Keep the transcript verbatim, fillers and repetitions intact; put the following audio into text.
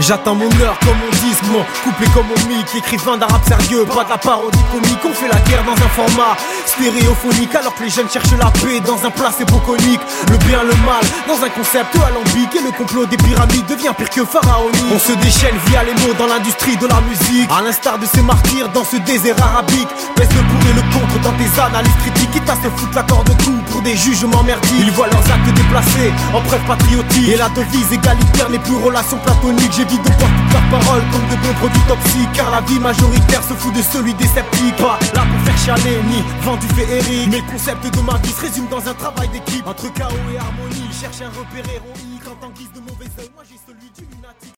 J'attends mon heure comme mon disque, mon couplet comme mon mic. Écrivain d'un rap sérieux, pas de la parodie comique. On fait la guerre dans un format stéréophonique, alors que les jeunes cherchent la paix dans un placebo conique. Le bien, le mal, dans un concept alambique. Et le complot des pyramides devient pire que pharaonique. On se déchaîne via les mots dans l'industrie de la musique, à l'instar de ces martyrs dans ce désert arabique. Pèse le pour et le contre dans tes analyses critiques, quitte à se foutre la corde au cou pour des jugements merdiques. Ils voient leurs actes déplacés en preuve patriotique, et la devise égalitaire n'est plus relation platonique. J'évite de boire toutes leurs paroles comme de bons produits toxiques, car la vie majoritaire se fout de celui des sceptiques. Pas là pour faire chialer, ni vendu féerique, mais le concept de ma vie se résume dans un travail d'équipe. Entre chaos et harmonie, cherche un repère héroïque. En guise de mauvais oeil, moi j'ai celui du lunatique.